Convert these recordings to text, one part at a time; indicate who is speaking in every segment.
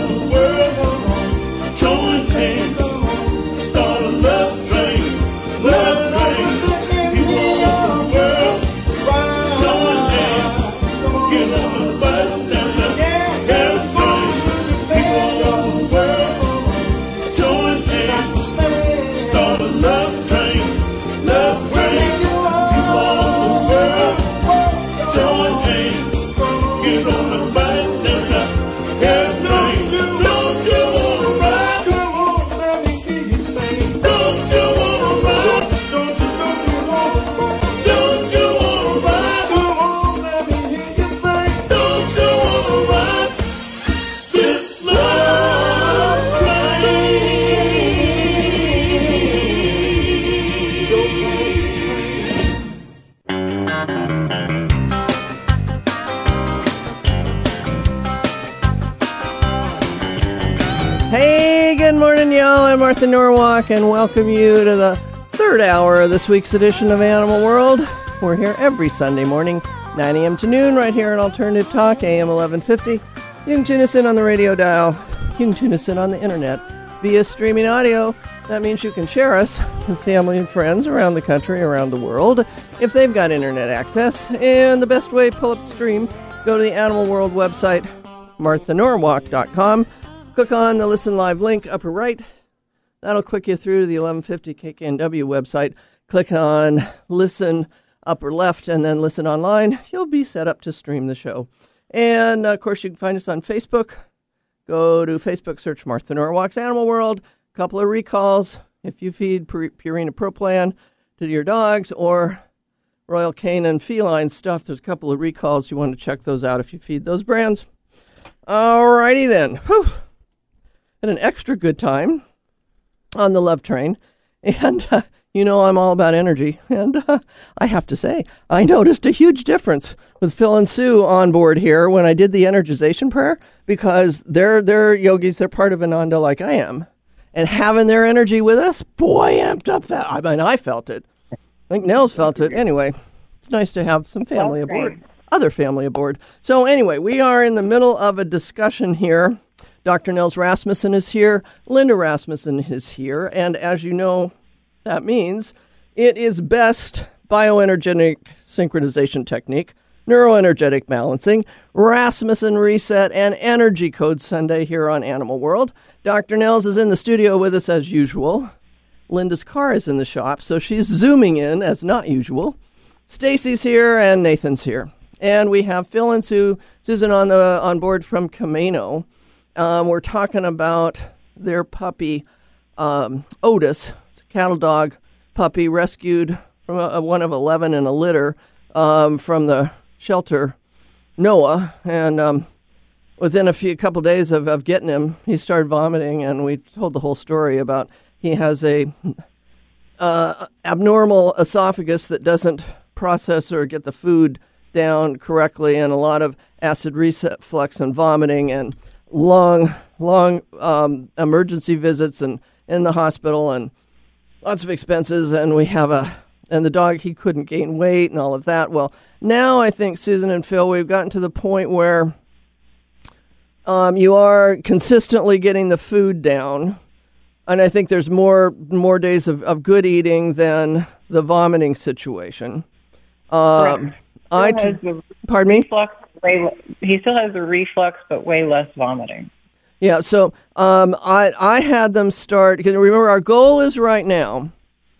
Speaker 1: the world, join hands, start a love train, love train. People all over the world, join hands, get on the bus and the gas train. People all over the world, join hands, start a love train, love train. People all over the world, join hands, get on the bus and the gas train. Don't you wanna ride? Come on, let me hear you say. Don't you wanna ride? Don't you wanna ride? Don't you wanna ride? Come on, let me hear you say. Don't you wanna ride this love train?
Speaker 2: Hey, good morning, y'all. I'm Martha Norwalk, and welcome you to the third hour of this week's edition of Animal World. We're here every Sunday morning, 9 a.m. to noon, right here at Alternative Talk, AM 1150. You can tune us in on the radio dial. You can tune us in on the internet via streaming audio. That means you can share us with family and friends around the country, around the world, if they've got internet access. And the best way, pull up the stream, go to the Animal World website, marthanorwalk.com. Click on the Listen Live link, upper right. That'll click you through to the 1150 KKNW website. Click on Listen, upper left, and then Listen Online. You'll be set up to stream the show. And, of course, you can find us on Facebook. Go to Facebook, search Martha Norwalk's Animal World. A couple of recalls. If you feed Purina Pro Plan to your dogs or Royal Canin feline stuff, there's a couple of recalls. You want to check those out if you feed those brands. Alrighty then. Whew. Had an extra good time on the love train. And, you know, I'm all about energy. And I have to say, I noticed a huge difference with Phil and Sue on board here when I did the energization prayer, because they're yogis, they're part of Ananda like I am. And having their energy with us, boy, amped up that. I mean, I felt it. I think Nels felt it. Anyway, it's nice to have some family aboard, other family aboard. So anyway, we are in the middle of a discussion here. Dr. Nels Rasmussen is here. Linda Rasmussen is here. And as you know, that means it is best bioenergetic synchronization technique, neuroenergetic balancing, Rasmussen Reset, and Energy Code Sunday here on Animal World. Dr. Nels is in the studio with us as usual. Linda's car is in the shop, so she's zooming in as not usual. Stacy's here and Nathan's here. And we have Phil and Susan on board from Camino. We're talking about their puppy, Otis, cattle dog puppy rescued from one of 11 in a litter from the shelter Noah. And within a couple days of getting him, he started vomiting, and we told the whole story about he has a abnormal esophagus that doesn't process or get the food down correctly, and a lot of acid reflux and vomiting and long emergency visits and in the hospital and lots of expenses. And we have and the dog, he couldn't gain weight and all of that. Well, now I think Susan and Phil, we've gotten to the point where you are consistently getting the food down. And I think there's more days of good eating than the vomiting situation.
Speaker 3: Pardon me? He still has the reflux, but way less vomiting.
Speaker 2: Yeah, so I had them start, because remember, our goal is right now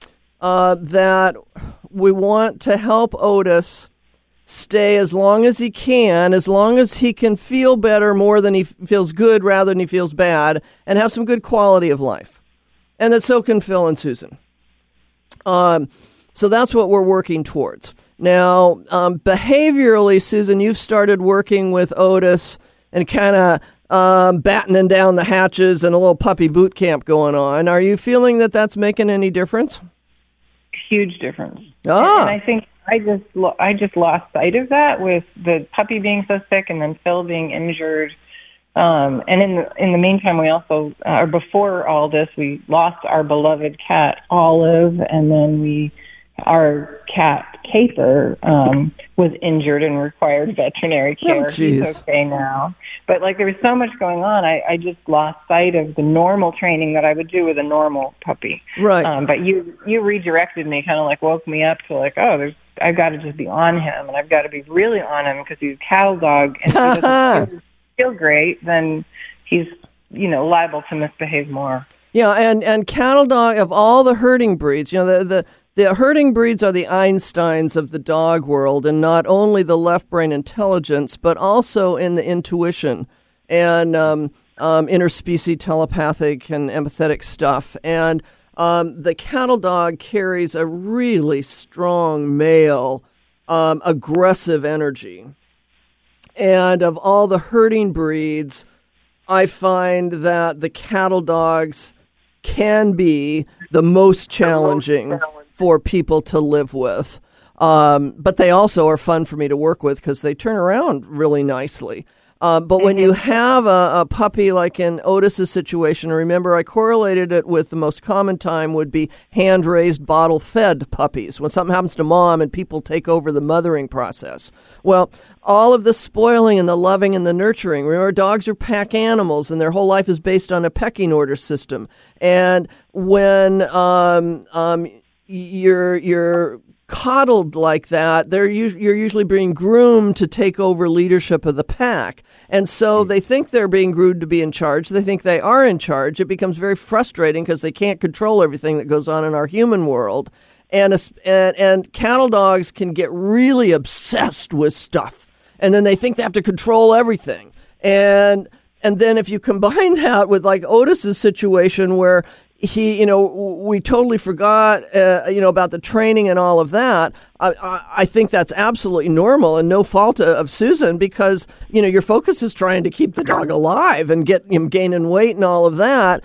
Speaker 2: that we want to help Otis stay as long as he can feel better more than he feels good rather than he feels bad, and have some good quality of life. And that so can Phil and Susan. So that's what we're working towards. Now, behaviorally, Susan, you've started working with Otis and kind of battening down the hatches and a little puppy boot camp going on. Are you feeling that that's making any difference?
Speaker 3: Huge difference.
Speaker 2: Ah.
Speaker 3: And I think I just lost sight of that with the puppy being so sick and then Phil being injured. And in the meantime, we also, before all this, we lost our beloved cat Olive, and then our cat Caper was injured and required veterinary care.
Speaker 2: Oh, geez.
Speaker 3: He's okay now. But like there was so much going on, I just lost sight of the normal training that I would do with a normal puppy.
Speaker 2: Right.
Speaker 3: But you redirected me, kind of like woke me up to like, oh, I've got to just be on him, and I've got to be really on him because he's a cattle dog, and if he doesn't feel great, then he's, liable to misbehave more.
Speaker 2: Yeah, and cattle dog, of all the herding breeds, the herding breeds are the Einsteins of the dog world, and not only the left brain intelligence, but also in the intuition and interspecies telepathic and empathetic stuff. And the cattle dog carries a really strong male, aggressive energy. And of all the herding breeds, I find that the cattle dogs can be the most challenging for people to live with. But they also are fun for me to work with because they turn around really nicely. But when you have a puppy like in Otis's situation, remember I correlated it with the most common time would be hand-raised, bottle-fed puppies. When something happens to mom and people take over the mothering process. Well, all of the spoiling and the loving and the nurturing. Remember, dogs are pack animals and their whole life is based on a pecking order system. And when you're coddled like that, you're usually being groomed to take over leadership of the pack. And so they think they're being groomed to be in charge. They think they are in charge. It becomes very frustrating because they can't control everything that goes on in our human world. And cattle dogs can get really obsessed with stuff. And then they think they have to control everything. And then if you combine that with like Otis's situation where he, we totally forgot, about the training and all of that. I think that's absolutely normal and no fault of Susan because, your focus is trying to keep the dog alive and get him gaining weight and all of that.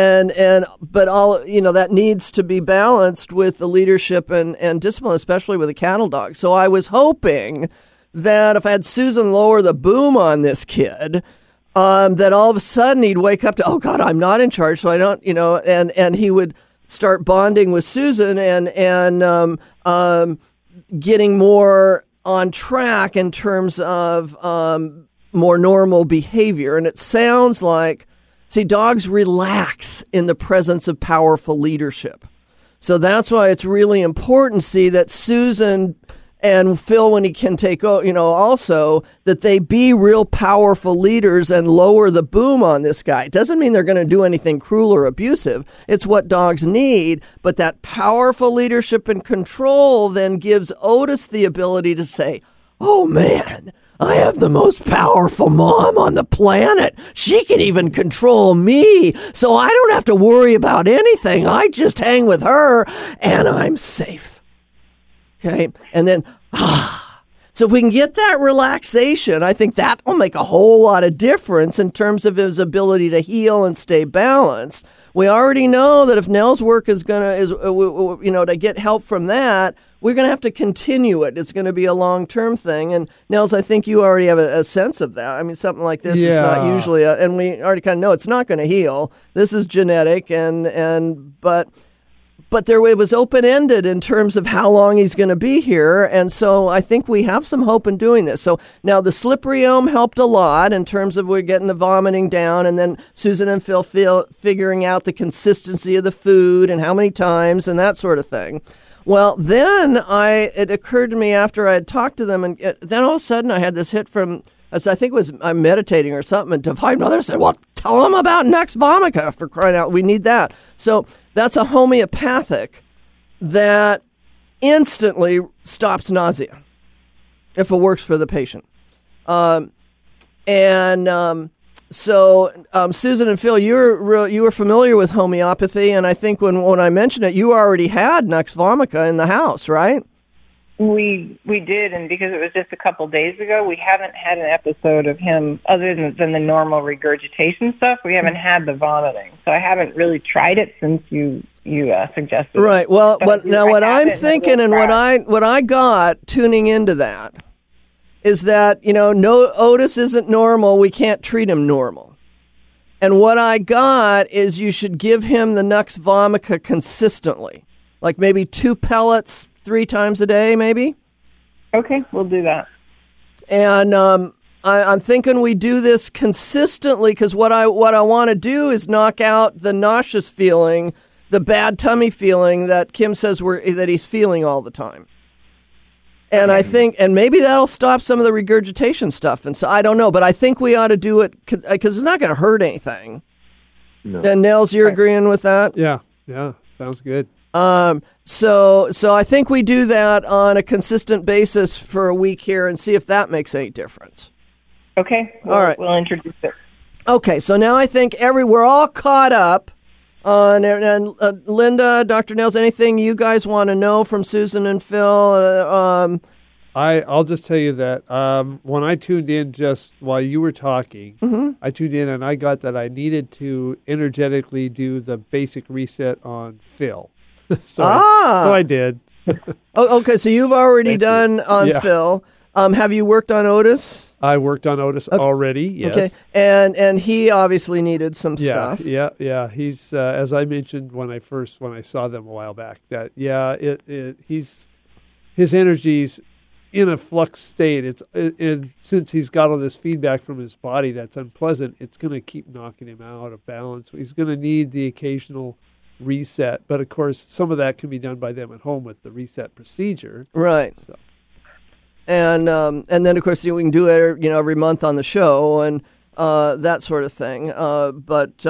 Speaker 2: But all, that needs to be balanced with the leadership and discipline, especially with a cattle dog. So I was hoping that if I had Susan lower the boom on this kid, that all of a sudden he'd wake up to, oh God, I'm not in charge, so I don't, and he would start bonding with Susan and getting more on track in terms of more normal behavior. And it sounds like, dogs relax in the presence of powerful leadership. So that's why it's really important to see that Susan and Phil, when he can take, also that they be real powerful leaders and lower the boom on this guy. It doesn't mean they're going to do anything cruel or abusive. It's what dogs need. But that powerful leadership and control then gives Otis the ability to say, oh man, I have the most powerful mom on the planet. She can even control me. So I don't have to worry about anything. I just hang with her and I'm safe. Okay, and then, so if we can get that relaxation, I think that will make a whole lot of difference in terms of his ability to heal and stay balanced. We already know that if Nell's work is to get help from that, we're going to have to continue it. It's going to be a long-term thing. And Nels, I think you already have a sense of that. I mean, something like this is not usually, and we already kind of know it's not going to heal. This is genetic, But it was open-ended in terms of how long he's going to be here, and so I think we have some hope in doing this. So now the slipperyome helped a lot in terms of we're getting the vomiting down, and then Susan and Phil figuring out the consistency of the food and how many times and that sort of thing. Well, then it occurred to me after I had talked to them, and then all of a sudden I had this hit from, I think it was I'm meditating or something, and Divine Mother said, well, tell them about Nux vomica, for crying out. We need that. So that's a homeopathic that instantly stops nausea if it works for the patient. So Susan and Phil, you were familiar with homeopathy, and I think when I mentioned it, you already had Nux vomica in the house, right?
Speaker 3: We did, and because it was just a couple days ago, we haven't had an episode of him other than the normal regurgitation stuff. We haven't had the vomiting, so I haven't really tried it since you suggested.
Speaker 2: Right.
Speaker 3: It.
Speaker 2: Well, what I'm thinking and what I got tuning into that is that no, Otis isn't normal. We can't treat him normal. And what I got is you should give him the Nux vomica consistently, like maybe 2 pellets 3 times a day, maybe.
Speaker 3: Okay, we'll do that.
Speaker 2: And I'm thinking we do this consistently because what I want to do is knock out the nauseous feeling, the bad tummy feeling that Kim says that he's feeling all the time. And I think, and maybe that'll stop some of the regurgitation stuff. And so I don't know, but I think we ought to do it because it's not going to hurt anything.
Speaker 4: No.
Speaker 2: And Nels, you're agreeing with that?
Speaker 5: Yeah, sounds good.
Speaker 2: So I think we do that on a consistent basis for a week here and see if that makes any difference.
Speaker 3: Okay.
Speaker 2: All right.
Speaker 3: We'll introduce it.
Speaker 2: Okay, so now I think we're all caught up on, and Linda, Dr. Nels, anything you guys want to know from Susan and Phil?
Speaker 5: I'll just tell you that when I tuned in just while you were talking, I tuned in and I got that I needed to energetically do the basic reset on Phil. So I did.
Speaker 2: Okay, so you've already done on Phil. Have you worked on Otis?
Speaker 5: I worked on Otis already, yes.
Speaker 2: Okay, and he obviously needed some stuff.
Speaker 5: Yeah. He's as I mentioned when I saw them a while back. That his energy's in a flux state. Since he's got all this feedback from his body that's unpleasant, it's going to keep knocking him out of balance. He's going to need the occasional reset, but of course, some of that can be done by them at home with the reset procedure.
Speaker 2: Right. So. And then of course we can do it every month on the show and that sort of thing. But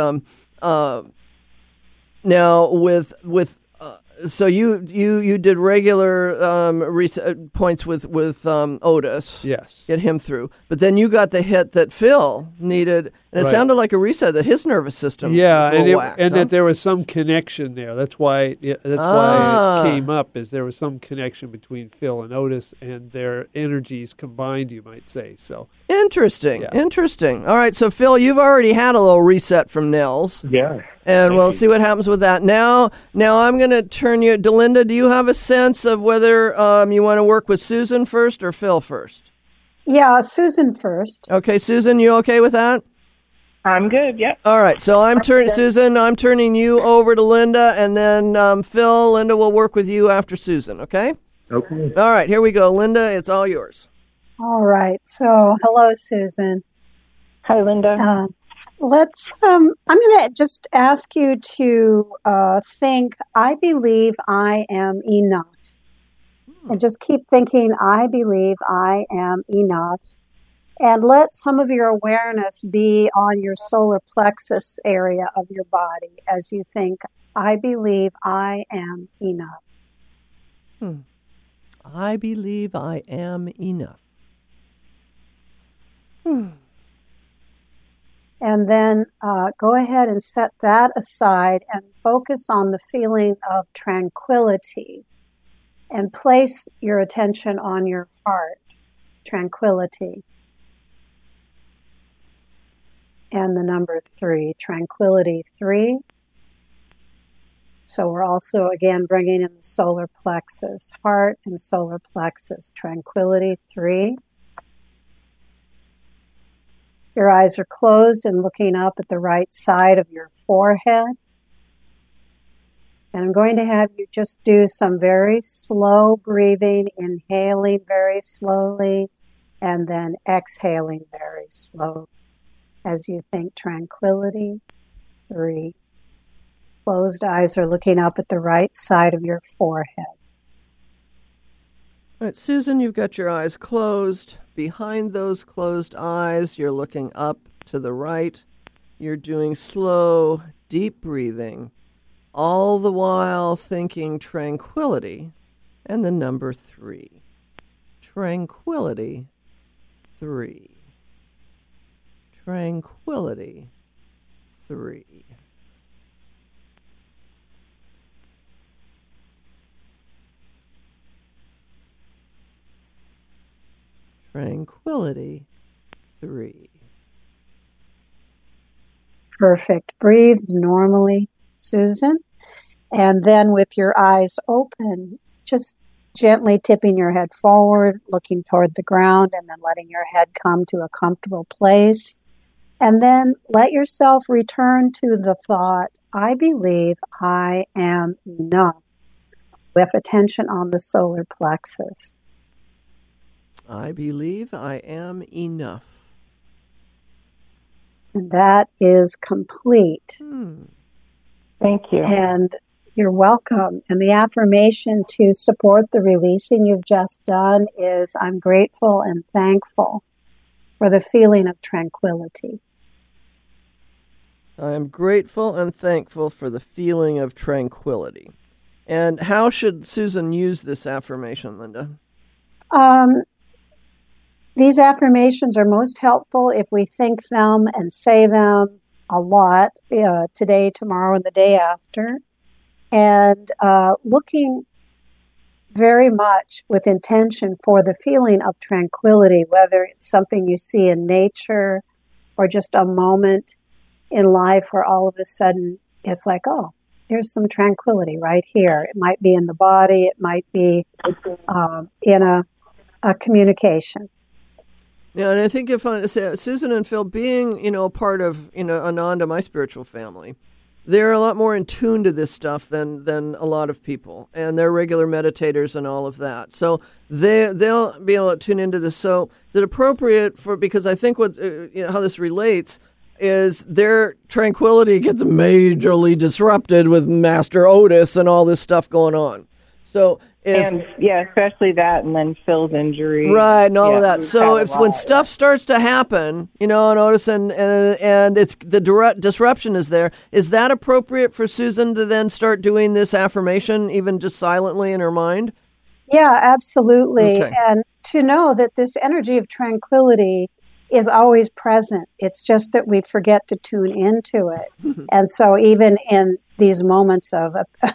Speaker 2: now with so you did regular points with Otis.
Speaker 5: Yes.
Speaker 2: Get him through. But then you got the hit that Phil needed, and it sounded like a reset that his nervous system was whacked,
Speaker 5: that there was some connection there. That's why it came up, is there was some connection between Phil and Otis, and their energies combined, you might say. So
Speaker 2: interesting. All right, so Phil, you've already had a little reset from Nels.
Speaker 4: Yeah.
Speaker 2: And we'll see what happens with that. Now I'm going to turn you, Delinda, do you have a sense of whether you want to work with Susan first or Phil first?
Speaker 6: Yeah, Susan first.
Speaker 2: Okay, Susan, you okay with that?
Speaker 3: I'm good, yep.
Speaker 2: All right, so Susan, I'm turning you over to Linda, and then Phil, Linda will work with you after Susan, okay?
Speaker 4: Okay.
Speaker 2: All right, here we go. Linda, it's all yours.
Speaker 6: All right, so hello, Susan.
Speaker 3: Hi, Linda.
Speaker 6: I'm going to just ask you to think, I believe I am enough. And just keep thinking, I believe I am enough. And let some of your awareness be on your solar plexus area of your body as you think, I believe I am enough.
Speaker 2: I believe I am enough.
Speaker 6: And then go ahead and set that aside and focus on the feeling of tranquility and place your attention on your heart, tranquility. And the number 3, tranquility 3. So we're also, again, bringing in the solar plexus, heart and solar plexus, tranquility 3. Your eyes are closed and looking up at the right side of your forehead. And I'm going to have you just do some very slow breathing, inhaling very slowly, and then exhaling very slowly as you think tranquility 3. Closed eyes are looking up at the right side of your forehead.
Speaker 2: All right, Susan, you've got your eyes closed. Behind those closed eyes, you're looking up to the right. You're doing slow, deep breathing, all the while thinking tranquility and the number 3. Tranquility 3. Tranquility 3. Tranquility 3.
Speaker 6: Perfect. Breathe normally, Susan. And then with your eyes open, just gently tipping your head forward, looking toward the ground, and then letting your head come to a comfortable place. And then let yourself return to the thought, I believe I am enough, with attention on the solar plexus.
Speaker 2: I believe I am enough.
Speaker 6: And that is complete.
Speaker 3: Thank you.
Speaker 6: And you're welcome. And the affirmation to support the releasing you've just done is, I'm grateful and thankful for the feeling of tranquility.
Speaker 2: I am grateful and thankful for the feeling of tranquility. And how should Susan use this affirmation, Linda?
Speaker 6: These affirmations are most helpful if we think them and say them a lot, today, tomorrow, and the day after. And looking very much with intention for the feeling of tranquility, whether it's something you see in nature or just a moment in life where all of a sudden it's like, oh, there's some tranquility right here. It might be in the body. It might be in a communication.
Speaker 2: Yeah, and I think if Susan and Phil being, a part of, Ananda, my spiritual family, they're a lot more in tune to this stuff than a lot of people, and they're regular meditators and all of that. So they'll be able to tune into this. So is it appropriate because I think how this relates is their tranquility gets majorly disrupted with Master Otis and all this stuff going on. So
Speaker 3: especially that, and then Phil's injury,
Speaker 2: right, and all of that. So when stuff starts to happen, and Otis, and it's the direct disruption is there. Is that appropriate for Susan to then start doing this affirmation, even just silently in her mind?
Speaker 6: Yeah, absolutely.
Speaker 2: Okay.
Speaker 6: And to know that this energy of tranquility is always present. It's just that we forget to tune into it. And so even in these moments of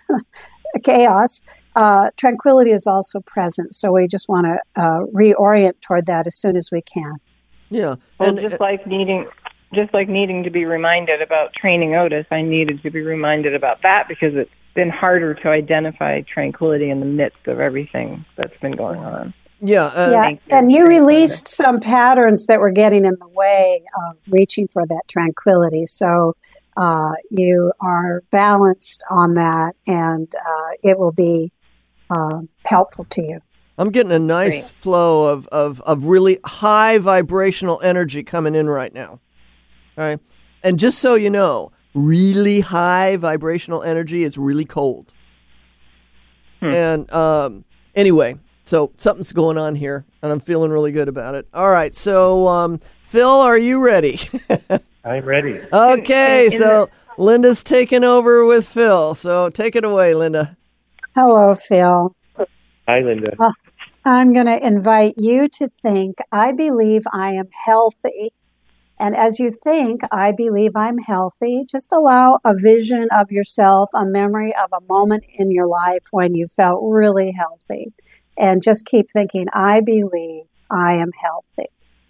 Speaker 6: chaos, tranquility is also present. So we just want to reorient toward that as soon as we can.
Speaker 2: Yeah.
Speaker 3: Well,
Speaker 2: and
Speaker 3: just like needing to be reminded about training Otis, I needed to be reminded about that because it's been harder to identify tranquility in the midst of everything that's been going on.
Speaker 2: Yeah.
Speaker 6: And you released some patterns that were getting in the way of reaching for that tranquility. So you are balanced on that, and it will be helpful to you.
Speaker 2: I'm getting a nice flow of really high vibrational energy coming in right now. All right. And just so you know, really high vibrational energy is really cold. And anyway, so something's going on here, and I'm feeling really good about it. All right. So, Phil, are you ready?
Speaker 4: I'm ready.
Speaker 2: Okay. So Linda's taking over with Phil. So take it away, Linda.
Speaker 6: Hello, Phil.
Speaker 4: Hi, Linda.
Speaker 6: I'm going to invite you to think, I believe I am healthy. And as you think, I believe I'm healthy, just allow a vision of yourself, a memory of a moment in your life when you felt really healthy. And just keep thinking, I believe I am healthy.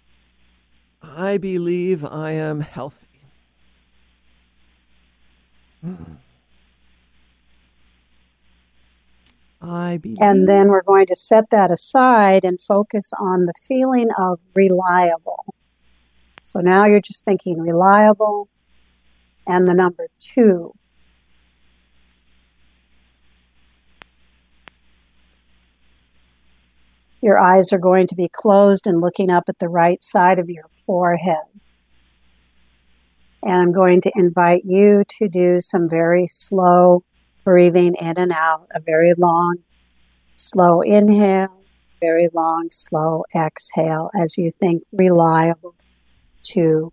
Speaker 2: I believe I am healthy. I believe.
Speaker 6: And then we're going to set that aside and focus on the feeling of reliable. So now you're just thinking reliable and the number 2. Your eyes are going to be closed and looking up at the right side of your forehead. And I'm going to invite you to do some very slow breathing in and out, a very long, slow inhale, very long, slow exhale as you think reliable 2.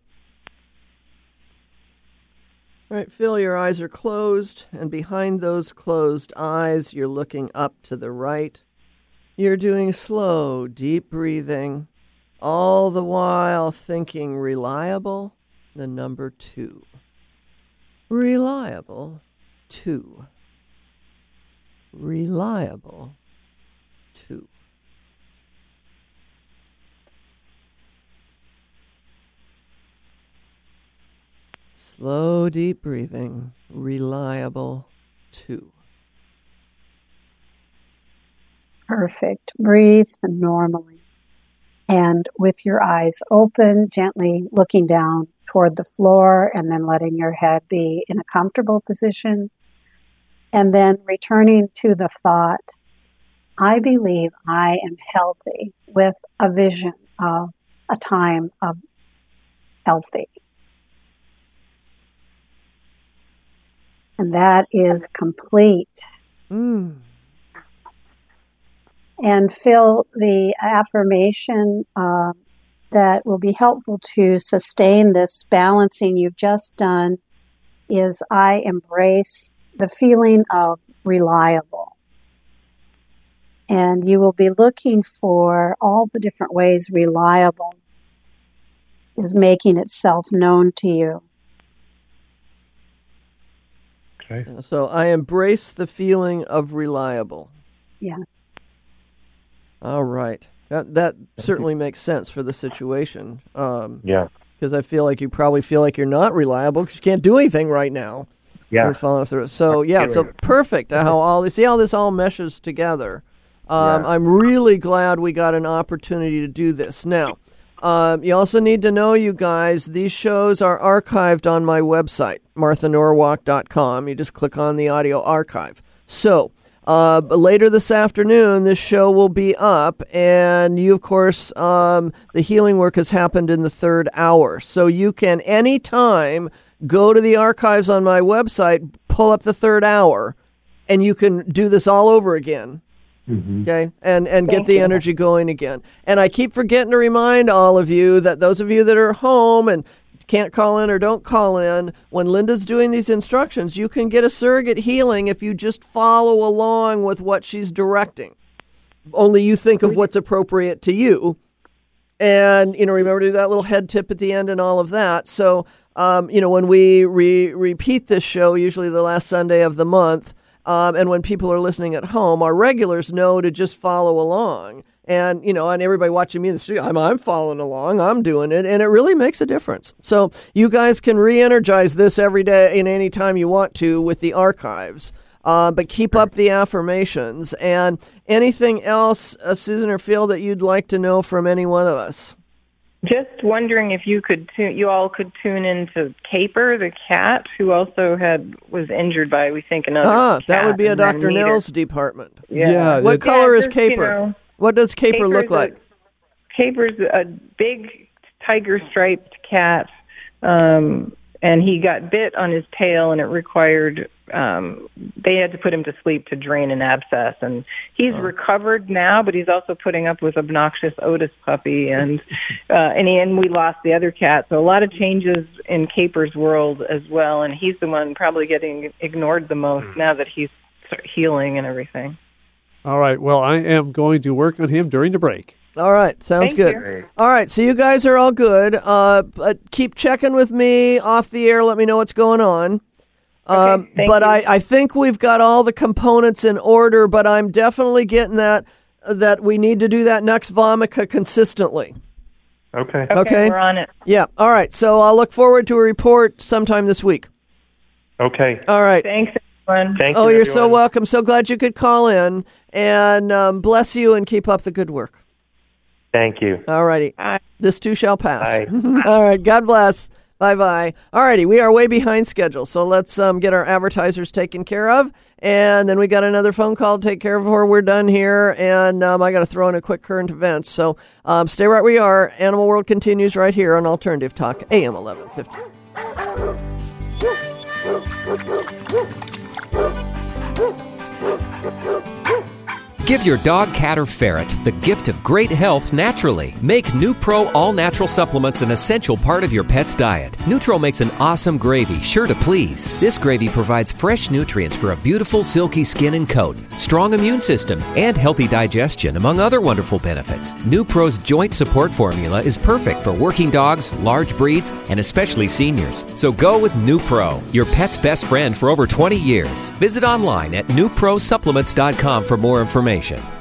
Speaker 2: All right, Phil, your eyes are closed, and behind those closed eyes, you're looking up to the right. You're doing slow, deep breathing, all the while thinking reliable, the number 2. Reliable 2. Reliable 2. Slow, deep breathing, reliable 2.
Speaker 6: Perfect. Breathe normally. And with your eyes open, gently looking down toward the floor and then letting your head be in a comfortable position. And then returning to the thought, I believe I am healthy with a vision of a time of healthy. And that is complete.
Speaker 2: Mm.
Speaker 6: And Phil, the affirmation that will be helpful to sustain this balancing you've just done is I embrace the feeling of reliable. And you will be looking for all the different ways reliable is making itself known to you.
Speaker 4: Okay.
Speaker 2: So I embrace the feeling of reliable.
Speaker 6: Yes.
Speaker 2: All right. That certainly makes sense for the situation.
Speaker 4: Yeah.
Speaker 2: Because I feel like you probably feel like you're not reliable because you can't do anything right now.
Speaker 4: Yeah.
Speaker 2: You're falling through. So, yeah, so perfect how see how this all meshes together. I'm really glad we got an opportunity to do this. Now, you also need to know, you guys, these shows are archived on my website, marthanorwalk.com. You just click on the audio archive. So, later this afternoon, this show will be up, and you, of course, the healing work has happened in the third hour. So you can anytime go to the archives on my website, pull up the third hour, and you can do this all over again.
Speaker 4: Mm-hmm.
Speaker 2: Okay, and get the energy going again. And I keep forgetting to remind all of you that those of you that are home and can't call in or don't call in, when Linda's doing these instructions, you can get a surrogate healing if you just follow along with what she's directing. Only you think of what's appropriate to you. And, remember to do that little head tip at the end and all of that. So, when we repeat this show, usually the last Sunday of the month, and when people are listening at home, our regulars know to just follow along. And, and everybody watching me in the studio, I'm following along, I'm doing it, and it really makes a difference. So you guys can re-energize this every day and any time you want to with the archives. But keep up the affirmations. And anything else, Susan or Phil, that you'd like to know from any one of us?
Speaker 3: Just wondering if you all could tune into Caper, the cat, who also was injured by, we think, another cat.
Speaker 2: That would be a Dr. Nell's department.
Speaker 5: Yeah.
Speaker 2: What color is Caper? What does Caper look like?
Speaker 3: Caper's a big tiger-striped cat, and he got bit on his tail, and it required they had to put him to sleep to drain an abscess. And he's recovered now, but he's also putting up with obnoxious Otis puppy, and we lost the other cat. So a lot of changes in Caper's world as well, and he's the one probably getting ignored the most now that he's healing and everything.
Speaker 5: All right. Well, I am going to work on him during the break.
Speaker 2: All right. Sounds good.
Speaker 4: you.
Speaker 2: All right. So you guys are all good. But keep checking with me off the air. Let me know what's going on.
Speaker 3: Okay,
Speaker 2: but
Speaker 3: you.
Speaker 2: I think we've got all the components in order, but I'm definitely getting that we need to do that Nux Vomica consistently.
Speaker 4: Okay.
Speaker 2: Okay.
Speaker 3: We're on it.
Speaker 2: Yeah. All right. So I'll look forward to a report sometime this week.
Speaker 4: Okay.
Speaker 2: All right.
Speaker 3: Thanks, everyone.
Speaker 4: Thank you.
Speaker 2: Oh, you're
Speaker 4: everyone.
Speaker 2: so welcome. So glad you could call in, and bless you and keep up the good work.
Speaker 4: Thank you.
Speaker 2: All righty.
Speaker 3: Bye.
Speaker 2: This too shall pass.
Speaker 4: Bye.
Speaker 2: All right. God bless. Bye-bye. All righty. We are way behind schedule, so let's get our advertisers taken care of, and then we got another phone call to take care of before we're done here, and I got to throw in a quick current events. So stay right where you are. Animal World continues right here on Alternative Talk, AM 1150.
Speaker 7: Give your dog, cat, or ferret the gift of great health naturally. Make NuPro all-natural supplements an essential part of your pet's diet. Nutro makes an awesome gravy, sure to please. This gravy provides fresh nutrients for a beautiful, silky skin and coat, strong immune system, and healthy digestion, among other wonderful benefits. NuPro's joint support formula is perfect for working dogs, large breeds, and especially seniors. So go with NuPro, your pet's best friend for over 20 years. Visit online at NuProSupplements.com for more information.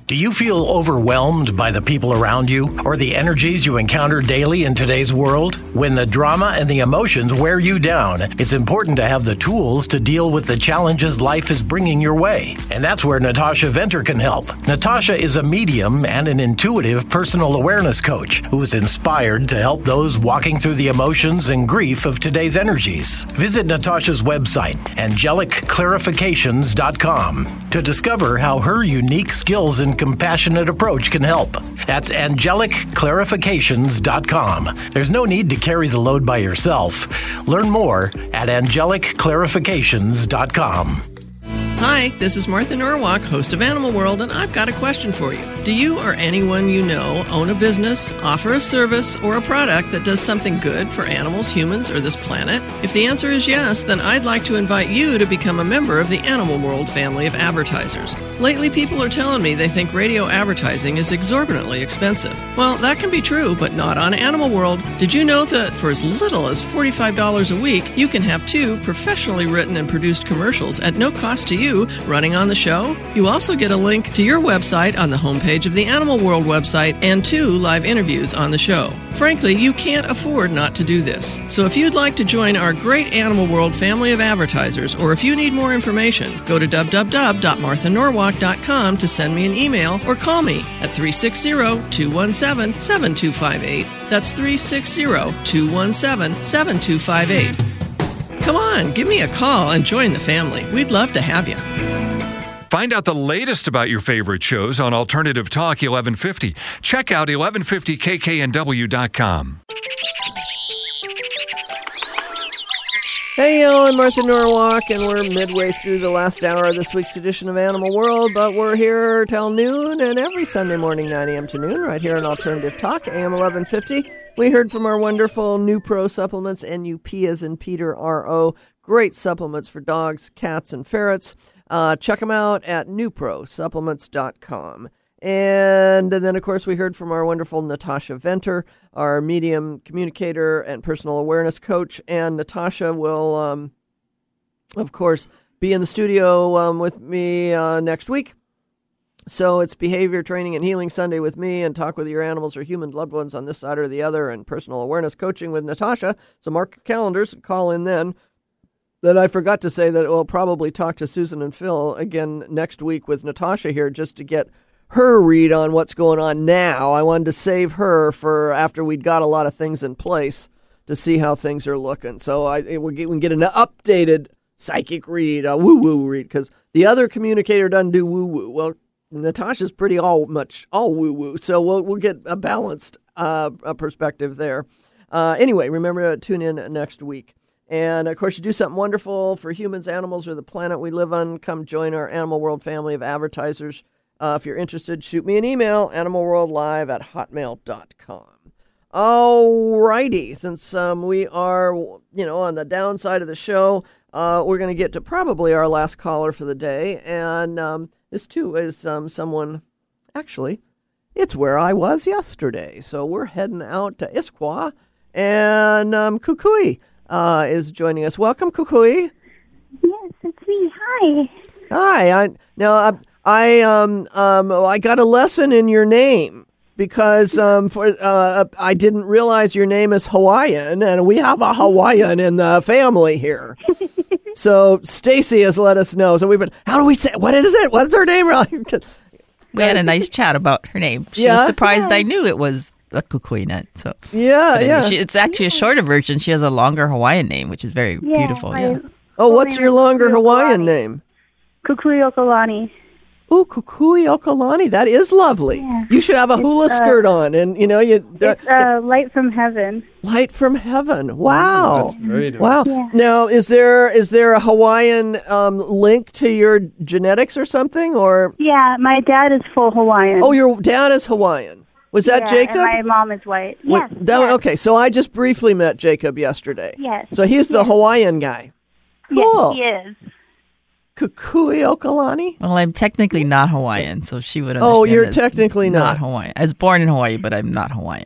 Speaker 8: Do you feel overwhelmed by the people around you or the energies you encounter daily in today's world? When the drama and the emotions wear you down, it's important to have the tools to deal with the challenges life is bringing your way. And that's where Natasha Venter can help. Natasha is a medium and an intuitive personal awareness coach who is inspired to help those walking through the emotions and grief of today's energies. Visit Natasha's website, angelicclarifications.com, to discover how her unique skills and compassionate approach can help. That's angelicclarifications.com. There's no need to carry the load by yourself. Learn more at angelicclarifications.com.
Speaker 2: Hi, this is Martha Norwalk, host of Animal World, and I've got a question for you. Do you or anyone you know own a business, offer a service, or a product that does something good for animals, humans, or this planet? If the answer is yes, then I'd like to invite you to become a member of the Animal World family of advertisers. Lately, people are telling me they think radio advertising is exorbitantly expensive. Well, that can be true, but not on Animal World. Did you know that for as little as $45 a week, you can have 2 professionally written and produced commercials at no cost to you running on the show? You also get a link to your website on the homepage of the Animal World website and 2 live interviews on the show. Frankly, you can't afford not to do this. So if you'd like to join our great Animal World family of advertisers, or if you need more information, go to www.marthanorwalk.com to send me an email or call me at 360-217-7258. That's 360-217-7258. Come on, give me a call and join the family. We'd love to have you.
Speaker 9: Find out the latest about your favorite shows on Alternative Talk 1150. Check out 1150kknw.com.
Speaker 2: Hey, y'all, I'm Martha Norwalk, and we're midway through the last hour of this week's edition of Animal World, but we're here till noon and every Sunday morning, 9 a.m. to noon, right here on Alternative Talk, AM 1150. We heard from our wonderful NuPro supplements, NUP as in Peter, RO. Great supplements for dogs, cats, and ferrets. Check them out at nuprosupplements.com. And then, of course, we heard from our wonderful Natasha Venter, our medium communicator and personal awareness coach. And Natasha will, of course, be in the studio with me next week. So it's Behavior Training and Healing Sunday with me, and Talk with Your Animals or Human Loved Ones on this side or the other, and Personal Awareness Coaching with Natasha. So mark your calendars and call in then. Then I forgot to say that we'll probably talk to Susan and Phil again next week with Natasha here just to get her read on what's going on now. I wanted to save her for after we'd got a lot of things in place to see how things are looking. So we can get an updated psychic read, a woo-woo read, because the other communicator doesn't do woo-woo. Well, Natasha's pretty all woo-woo, so we'll get a balanced perspective there. Anyway, remember to tune in next week. And, of course, you do something wonderful for humans, animals, or the planet we live on. Come join our Animal World family of advertisers. If you're interested, shoot me an email, animalworldlive@hotmail.com. All righty. Since we are, on the downside of the show, we're going to get to probably our last caller for the day. And this, too, is someone, actually, it's where I was yesterday. So we're heading out to Issaquah, and Kukui is joining us. Welcome, Kukui.
Speaker 10: Yes, it's me. Hi.
Speaker 2: Hi. I got a lesson in your name because I didn't realize your name is Hawaiian, and we have a Hawaiian in the family here. So Stacy has let us know. So we've been, how do we say, what is it? What's her name?
Speaker 11: We had a nice chat about her name. She was surprised I knew it was a Kukuinet. So it's actually a shorter version. She has a longer Hawaiian name, which is very beautiful.
Speaker 2: What's your longer Hawaiian name?
Speaker 10: Kukui Okalani.
Speaker 2: Ooh, Kukui Okalani. That is lovely. Yeah. You should have a hula skirt on, and
Speaker 10: it's Light from Heaven.
Speaker 2: Light from Heaven. Wow.
Speaker 5: That's very nice.
Speaker 2: Wow. Yeah. Now, is there a Hawaiian link to your genetics or something, or?
Speaker 10: Yeah, my dad is full Hawaiian.
Speaker 2: Oh, your dad is Hawaiian. Was that Jacob?
Speaker 10: And my mom is white. Yes.
Speaker 2: Okay, so I just briefly met Jacob yesterday.
Speaker 10: Yes.
Speaker 2: So he's the Hawaiian guy. Cool.
Speaker 10: Yes, he is.
Speaker 2: Kukui Okalani?
Speaker 11: Well, I'm technically not Hawaiian, so she would understand.
Speaker 2: Oh, you're technically not
Speaker 11: Hawaiian. I was born in Hawaii, but I'm not Hawaiian.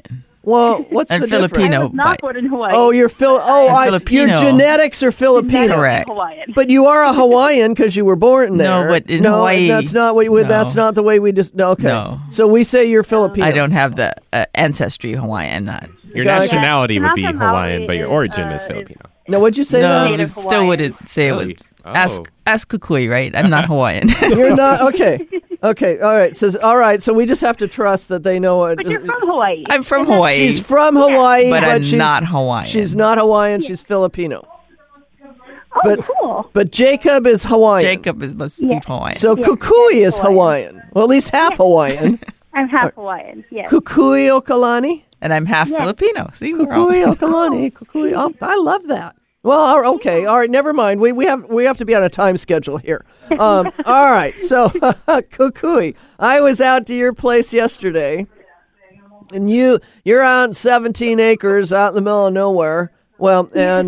Speaker 2: Well, what's
Speaker 11: and
Speaker 2: the
Speaker 11: Filipino.
Speaker 2: difference?
Speaker 10: I was not born in Hawaii.
Speaker 2: Oh, your
Speaker 11: Filipino.
Speaker 2: your genetics are Filipino.
Speaker 11: Correct.
Speaker 10: Hawaiian.
Speaker 2: But you are a Hawaiian because you were born there.
Speaker 11: No, but in Hawaii,
Speaker 2: that's not what that's not the way we just. No, okay.
Speaker 11: No.
Speaker 2: So we say you're Filipino.
Speaker 11: I don't have the ancestry Hawaiian. Not.
Speaker 12: Your nationality would be
Speaker 10: Nasa
Speaker 12: Hawaiian,
Speaker 10: Maui
Speaker 12: but your
Speaker 10: is,
Speaker 12: origin is Filipino.
Speaker 2: No, what'd you say?
Speaker 11: No,
Speaker 10: Native
Speaker 11: we still
Speaker 10: Hawaiian.
Speaker 11: wouldn't say
Speaker 12: Really?
Speaker 11: it. Ask Kukui, right? I'm not Hawaiian.
Speaker 2: You're not okay. Okay, all right. So we just have to trust that they know it.
Speaker 10: But you're from Hawaii.
Speaker 11: I'm from Hawaii.
Speaker 2: She's from Hawaii,
Speaker 11: but I'm
Speaker 2: she's
Speaker 11: not Hawaiian.
Speaker 2: She's not Hawaiian. She's Filipino.
Speaker 10: Oh, cool.
Speaker 2: But Jacob is Hawaiian.
Speaker 11: Jacob must be Hawaiian.
Speaker 2: So Kukui is Hawaiian. Well, at least half Hawaiian.
Speaker 10: I'm half Hawaiian, yes.
Speaker 2: Kukui Okalani.
Speaker 11: And I'm half Filipino. See, we're all-
Speaker 2: Kukui Okalani. Kukui. Oh, I love that. Well, okay, all right. Never mind. We have to be on a time schedule here. All right. So, Kukui, I was out to your place yesterday, and you're out in 17 acres out in the middle of nowhere. Well, and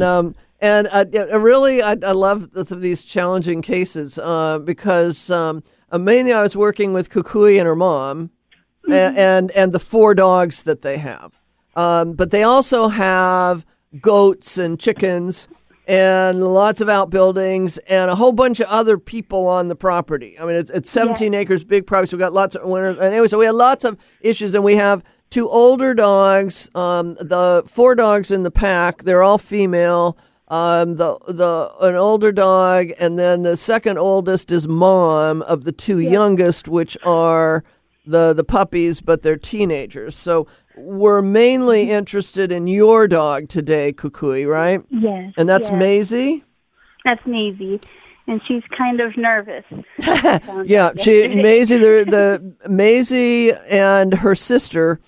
Speaker 2: I love these challenging cases because mainly I was working with Kukui and her mom, and the 4 dogs that they have, but they also have goats and chickens and lots of outbuildings and a whole bunch of other people on the property. I mean, it's 17 acres, big property. So we got lots of winners. Anyway, so we had lots of issues, and we have 2 older dogs. The 4 dogs in the pack, they're all female. An older dog, and then the second oldest is mom of the 2 youngest, which are the puppies, but they're teenagers. So we're mainly interested in your dog today, Kukui, right?
Speaker 10: Yes.
Speaker 2: And that's Maisie?
Speaker 10: That's Maisie. And she's kind of nervous.
Speaker 2: Yeah, Maisie and her sister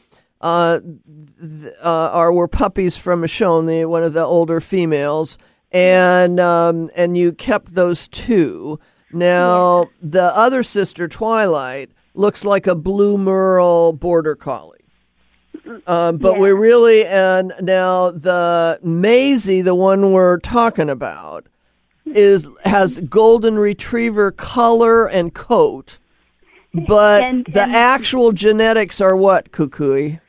Speaker 2: were puppies from Michonne, one of the older females, and you kept those 2. Now the other sister, Twilight, looks like a blue merle border collie. But we really, and now the Maisie, the one we're talking about, has golden retriever color and coat, but the actual genetics are what, Kukui?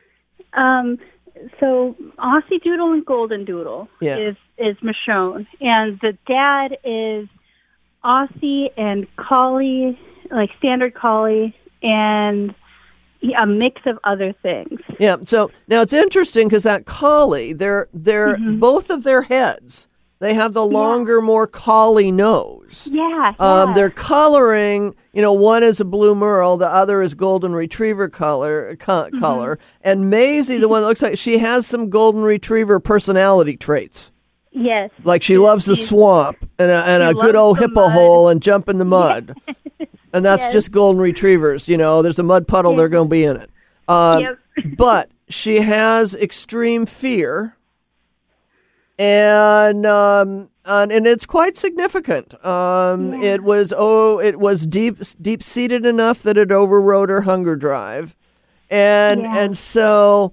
Speaker 10: So Aussie Doodle and Golden Doodle is Michonne, and the dad is Aussie and Collie, like standard Collie, and a mix of other things.
Speaker 2: Yeah. So now it's interesting because that collie, they're both of their heads, they have the longer, more collie nose.
Speaker 10: Yeah.
Speaker 2: They're coloring. One is a blue merle, the other is golden retriever color. And Maisie, the one that looks like she has some golden retriever personality traits.
Speaker 10: Yes.
Speaker 2: Like she loves the swamp and a good old hippo hole and jump in the mud. And that's just golden retrievers. There's a mud puddle, they're going to be in it. But she has extreme fear, and it's quite significant. It was deep seated enough that it overrode her hunger drive, and so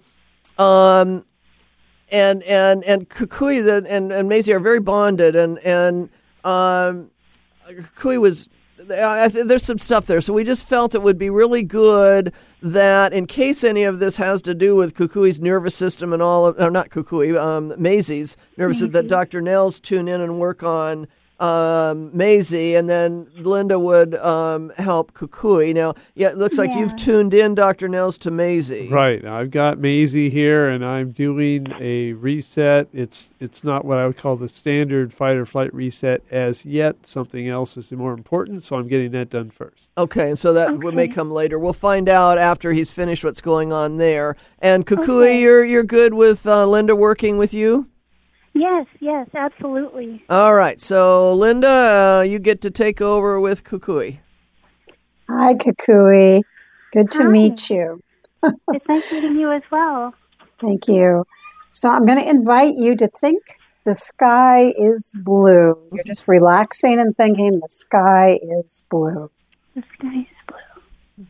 Speaker 2: and Kukui and Maisie are very bonded, and Kukui was. There's some stuff there, so we just felt it would be really good that in case any of this has to do with Kukui's nervous system and not Kukui, Maisie's nervous system, that Dr. Nels tune in and work on Maisie, and then Linda would help Kukui. Now, it looks like you've tuned in, Dr. Nels, to Maisie.
Speaker 5: Right. I've got Maisie here, and I'm doing a reset. It's not what I would call the standard fight or flight reset as yet. Something else is more important, so I'm getting that done first.
Speaker 2: Okay, so that may come later. We'll find out after he's finished what's going on there. And Kukui, you're good with Linda working with you?
Speaker 10: Yes, absolutely.
Speaker 2: All right, so Linda, you get to take over with Kukui.
Speaker 6: Hi, Kukui. Good to meet you.
Speaker 10: It's nice meeting you as well.
Speaker 6: Thank you. So I'm going to invite you to think the sky is blue. You're just relaxing and thinking the sky is blue.
Speaker 10: The sky is blue.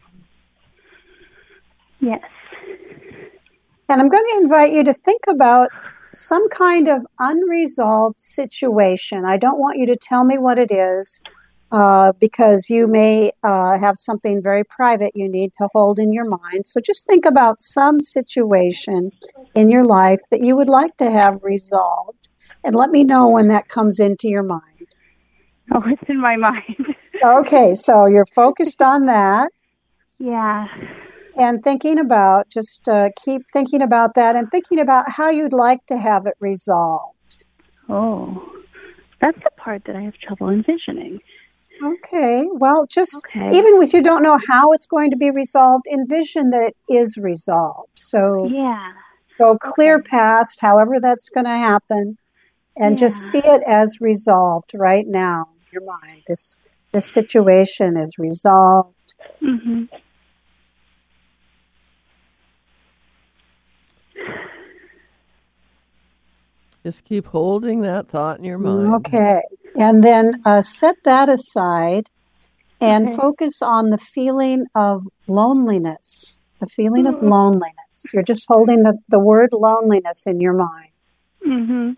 Speaker 10: Yes.
Speaker 6: And I'm going to invite you to think about some kind of unresolved situation. I don't want you to tell me what it is, because you may have something very private you need to hold in your mind. So just think about some situation in your life that you would like to have resolved, and let me know when that comes into your mind.
Speaker 10: Oh, it's in my mind.
Speaker 6: Okay, so you're focused on that.
Speaker 10: Yeah.
Speaker 6: And thinking about, just keep thinking about that and thinking about how you'd like to have it resolved.
Speaker 10: Oh, that's the part that I have trouble envisioning.
Speaker 6: Okay, well, just even if you don't know how it's going to be resolved, envision that it is resolved. So go clear past however that's going to happen and just see it as resolved right now in your mind. This situation is resolved.
Speaker 10: Mm-hmm.
Speaker 2: Just keep holding that thought in your mind.
Speaker 6: Okay. And then set that aside and focus on the feeling of loneliness. The feeling of loneliness. You're just holding the word loneliness in your mind.
Speaker 10: Mm-hmm.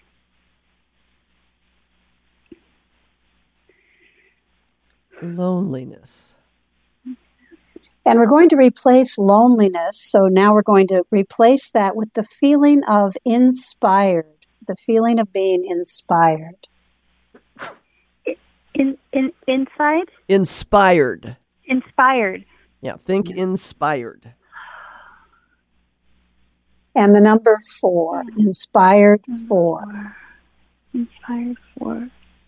Speaker 2: Loneliness.
Speaker 6: And we're going to replace loneliness. So now we're going to replace that with the feeling of inspired. The feeling of being inspired.
Speaker 10: Inside?
Speaker 2: Inspired.
Speaker 10: Inspired.
Speaker 2: Yeah, think inspired.
Speaker 6: And the number 4. Inspired 4.
Speaker 10: Inspired 4.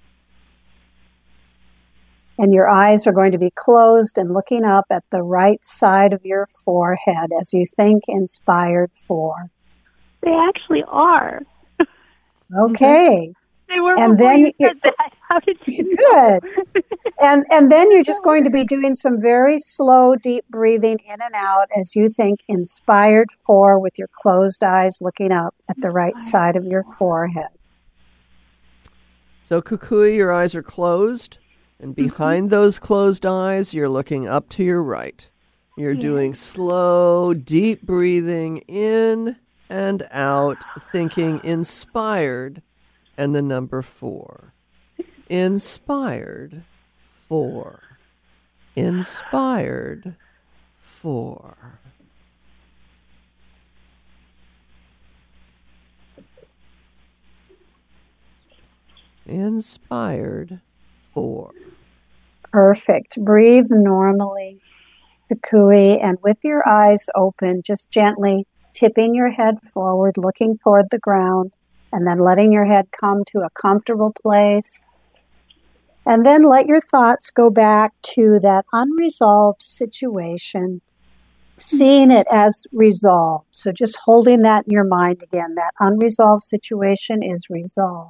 Speaker 6: And your eyes are going to be closed and looking up at the right side of your forehead as you think inspired 4.
Speaker 10: They actually are.
Speaker 6: Okay.
Speaker 10: They were,
Speaker 6: and then
Speaker 10: you said that. How did you
Speaker 6: know? And then you're just going to be doing some very slow, deep breathing in and out as you think inspired 4 with your closed eyes looking up at the right side of your forehead.
Speaker 2: So, Kukui, your eyes are closed, and behind those closed eyes, you're looking up to your right. You're doing slow, deep breathing in and out, thinking inspired, and the number 4. Inspired 4. Inspired 4. Inspired 4.
Speaker 6: Perfect. Breathe normally, Kukui, and with your eyes open, just gently tipping your head forward, looking toward the ground, and then letting your head come to a comfortable place. And then let your thoughts go back to that unresolved situation, seeing it as resolved. So just holding that in your mind again, that unresolved situation is resolved.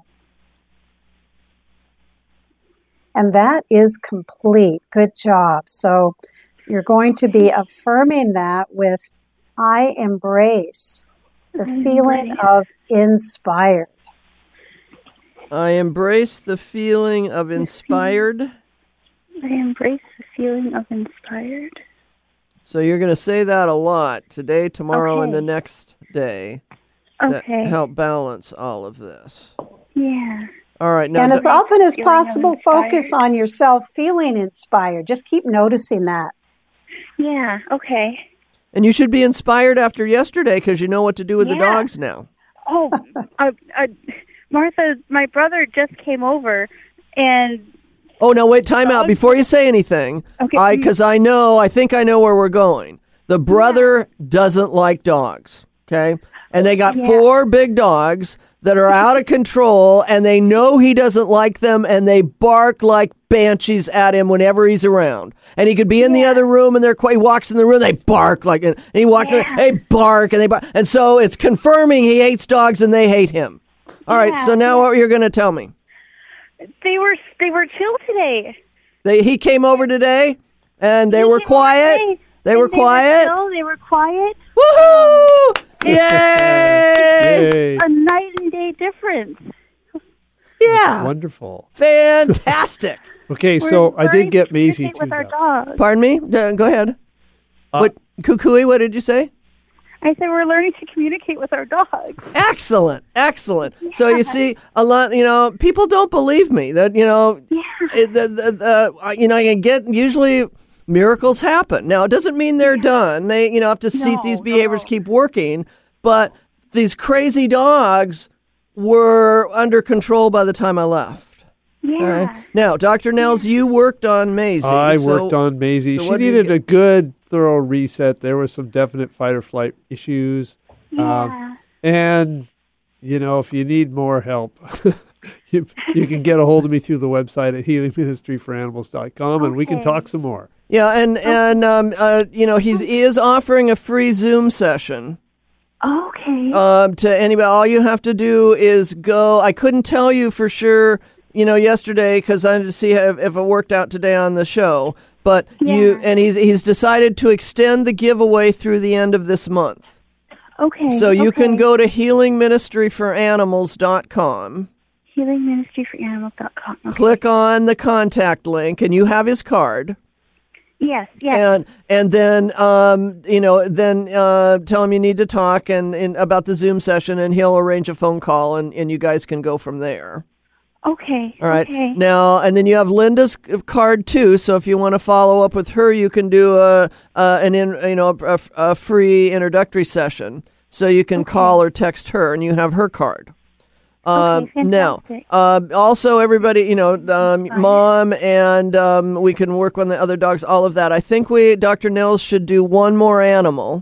Speaker 6: And that is complete. Good job. So you're going to be affirming that with, I embrace the feeling of inspired.
Speaker 2: I embrace the feeling of inspired.
Speaker 10: I embrace the feeling of inspired.
Speaker 2: So you're going to say that a lot today, tomorrow, and the next day to help balance all of this.
Speaker 10: Yeah.
Speaker 2: All right. Now,
Speaker 6: and as often as possible, focus on yourself feeling inspired. Just keep noticing that.
Speaker 10: Yeah, okay.
Speaker 2: And you should be inspired after yesterday because you know what to do with the dogs now.
Speaker 10: Oh, Martha, my brother just came over and...
Speaker 2: Oh, no, wait, time out. Before you say anything, because I think I know where we're going. The brother doesn't like dogs, okay? And they got 4 big dogs that are out of control, and they know he doesn't like them, and they bark like banshees at him whenever he's around. And he could be in the other room, and he walks in the room, they bark like, and he walks in, they bark, and they bark. And so it's confirming he hates dogs, and they hate him. All right, so now what you're going to tell me?
Speaker 10: They were chill today.
Speaker 2: He came over today, and they were quiet. They were quiet.
Speaker 10: They were quiet.
Speaker 2: Woohoo! Yay!
Speaker 10: A night and day difference.
Speaker 2: Yeah.
Speaker 5: Wonderful.
Speaker 2: Fantastic.
Speaker 5: Okay, so I did get Maisie
Speaker 10: with our dogs.
Speaker 2: Pardon me? Go ahead. Kukui, what did you say?
Speaker 10: I said we're learning to communicate with our dogs.
Speaker 2: Excellent. So you see, a lot, people don't believe me that, I can get usually miracles happen. Now, it doesn't mean they're done. They, have to see these behaviors keep working. But these crazy dogs were under control by the time I left.
Speaker 10: Yeah.
Speaker 2: All right. Now, Dr. Nels, you worked on Maisie.
Speaker 5: I worked on Maisie. She needed a good, thorough reset. There were some definite fight or flight issues.
Speaker 10: Yeah.
Speaker 5: And, if you need more help, you can get a hold of me through the website at healingministryforanimals.com, and we can talk some more.
Speaker 2: Yeah, and he is offering a free Zoom session.
Speaker 10: Okay.
Speaker 2: To anybody, all you have to do is go. I couldn't tell you for sure, yesterday because I had to see if it worked out today on the show. But he's decided to extend the giveaway through the end of this month.
Speaker 10: Okay.
Speaker 2: So you can go to healingministryforanimals.com.
Speaker 10: Healingministryforanimals.com. Okay.
Speaker 2: Click on the contact link, and you have his card.
Speaker 10: Yes.
Speaker 2: And then tell him you need to talk and about the Zoom session, and he'll arrange a phone call, and you guys can go from there.
Speaker 10: Okay.
Speaker 2: All right.
Speaker 10: Okay.
Speaker 2: Now, and then you have Linda's card too. So if you want to follow up with her, you can do a free introductory session. So you can call or text her, and you have her card. Now, also everybody, Mom, and we can work on the other dogs, all of that. I think Dr. Nels should do one more animal.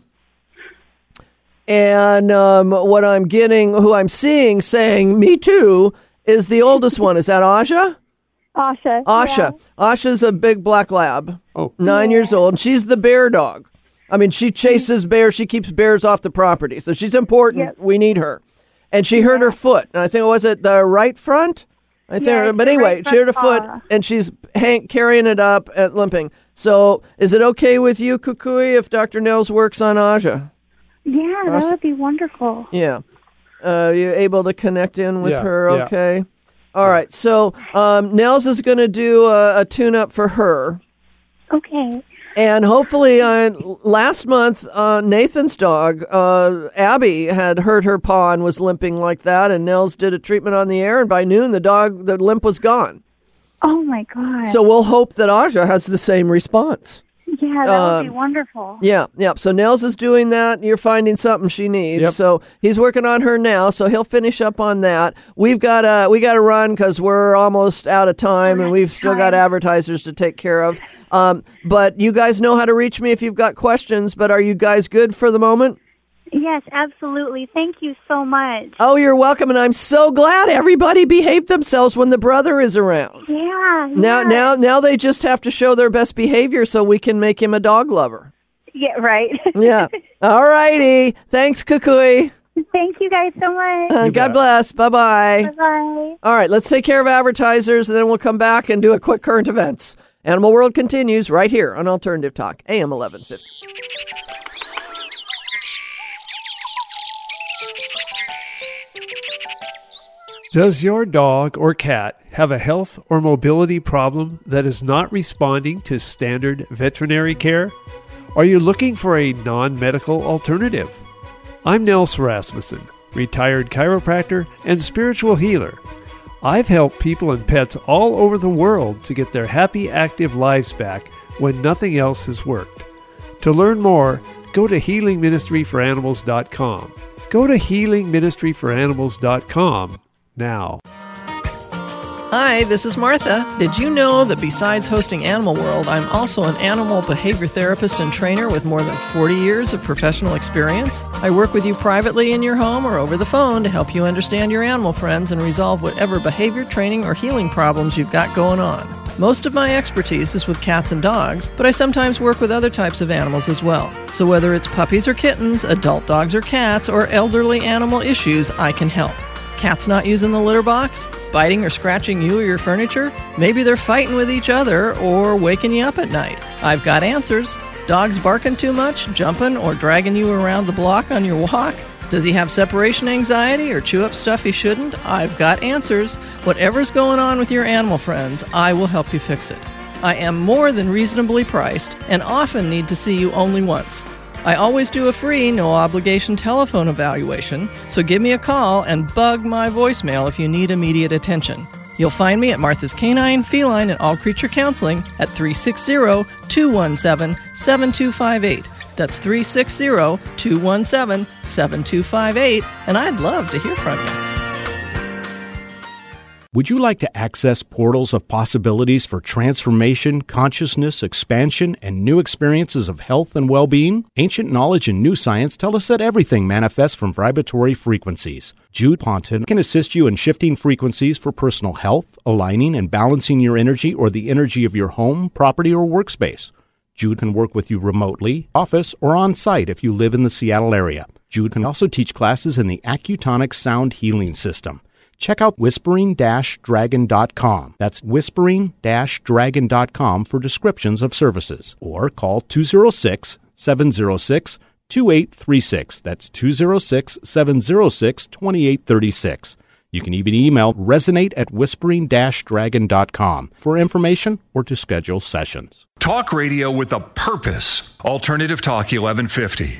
Speaker 2: And what I'm getting, who I'm seeing saying, me too, is the oldest one. Is that Asha?
Speaker 10: Asha.
Speaker 2: Yeah. Asha's a big black lab, 9 years old, and she's the bear dog. I mean, she chases bears. She keeps bears off the property. So she's important. Yep. We need her. And she hurt her foot. And I think, was it the right front? But anyway, she hurt her foot, and she's carrying it up and limping. So is it okay with you, Kukui, if Dr. Nels works on Asha?
Speaker 10: Yeah, that would be wonderful.
Speaker 2: Yeah. You able to connect in with her, okay? Yeah. All right. So Nels is going to do a tune-up for her.
Speaker 10: Okay.
Speaker 2: And hopefully, last month, Nathan's dog, Abby, had hurt her paw and was limping like that, and Nels did a treatment on the air, and by noon, the limp was gone.
Speaker 10: Oh, my God.
Speaker 2: So we'll hope that Asha has the same response.
Speaker 10: Yeah, that would be wonderful.
Speaker 2: Yeah. So Nels is doing that. You're finding something she needs. Yep. So he's working on her now. So he'll finish up on that. We got to run because we're almost out of time, and we've still got advertisers to take care of. But you guys know how to reach me if you've got questions. But are you guys good for the moment?
Speaker 10: Yes, absolutely. Thank you so much.
Speaker 2: Oh, you're welcome. And I'm so glad everybody behaved themselves when the brother is around.
Speaker 10: Yeah.
Speaker 2: Now they just have to show their best behavior so we can make him a dog lover.
Speaker 10: Yeah, right.
Speaker 2: Yeah. All righty. Thanks, Kukui.
Speaker 10: Thank you guys so much.
Speaker 2: God bless. Bye-bye.
Speaker 10: Bye-bye.
Speaker 2: All right, let's take care of advertisers, and then we'll come back and do a quick current events. Animal World continues right here on Alternative Talk, AM 1150.
Speaker 5: Does your dog or cat have a health or mobility problem that is not responding to standard veterinary care? Are you looking for a non-medical alternative? I'm Nels Rasmussen, retired chiropractor and spiritual healer. I've helped people and pets all over the world to get their happy, active lives back when nothing else has worked. To learn more, go to healingministryforanimals.com. Go to healingministryforanimals.com now.
Speaker 2: Hi, this is Martha. Did you know that besides hosting Animal World, I'm also an animal behavior therapist and trainer with more than 40 years of professional experience? I work with you privately in your home or over the phone to help you understand your animal friends and resolve whatever behavior, training, or healing problems you've got going on. Most of my expertise is with cats and dogs, but I sometimes work with other types of animals as well. So whether it's puppies or kittens, adult dogs or cats, or elderly animal issues, I can help. Cats not using the litter box? Biting or scratching you or your furniture? Maybe they're fighting with each other or waking you up at night. I've got answers. Dogs barking too much, jumping, or dragging you around the block on your walk? Does he have separation anxiety or chew up stuff he shouldn't? I've got answers. Whatever's going on with your animal friends, I will help you fix it. I am more than reasonably priced and often need to see you only once. I always do a free, no-obligation telephone evaluation, so give me a call and bug my voicemail if you need immediate attention. You'll find me at Martha's Canine, Feline, and All Creature Counseling at 360-217-7258. That's 360-217-7258, and I'd love to hear from you.
Speaker 13: Would you like to access portals of possibilities for transformation, consciousness, expansion, and new experiences of health and well-being? Ancient knowledge and new science tell us that everything manifests from vibratory frequencies. Jude Ponton can assist you in shifting frequencies for personal health, aligning and balancing your energy or the energy of your home, property, or workspace. Jude can work with you remotely, office, or on-site if you live in the Seattle area. Jude can also teach classes in the Accutonic Sound Healing System. Check out whispering-dragon.com. That's whispering-dragon.com for descriptions of services. Or call 206-706-2836. That's 206-706-2836. You can even email resonate@whispering-dragon.com for information or to schedule sessions.
Speaker 9: Talk radio with a purpose. Alternative Talk 1150.